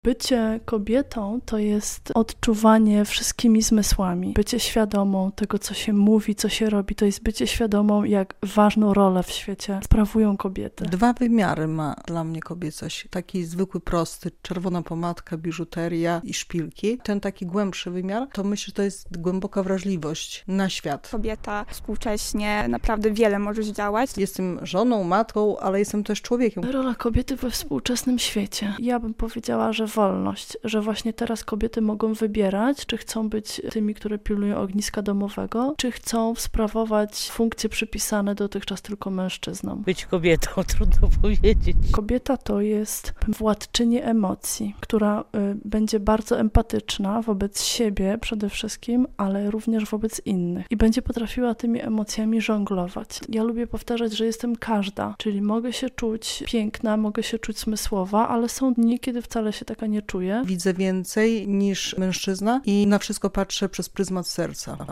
Bycie kobietą to jest odczuwanie wszystkimi zmysłami. Bycie świadomą tego, co się mówi, co się robi, to jest bycie świadomą, jak ważną rolę w świecie sprawują kobiety. 2 wymiary ma dla mnie kobiecość. Taki zwykły, prosty, czerwona pomadka, biżuteria i szpilki. Ten taki głębszy wymiar, to myślę, że to jest głęboka wrażliwość na świat. Kobieta współcześnie naprawdę wiele może zdziałać. Jestem żoną, matką, ale jestem też człowiekiem. Rola kobiety we współczesnym świecie. Ja bym powiedziała, że wolność, że właśnie teraz kobiety mogą wybierać, czy chcą być tymi, które pilnują ogniska domowego, czy chcą sprawować funkcje przypisane dotychczas tylko mężczyznom. Być kobietą, trudno powiedzieć. Kobieta to jest władczyni emocji, która będzie bardzo empatyczna wobec siebie przede wszystkim, ale również wobec innych i będzie potrafiła tymi emocjami żonglować. Ja lubię powtarzać, że jestem każda, czyli mogę się czuć piękna, mogę się czuć zmysłowa, ale są dni, kiedy wcale się taka nie czuję. Widzę więcej niż mężczyzna i na wszystko patrzę przez pryzmat serca.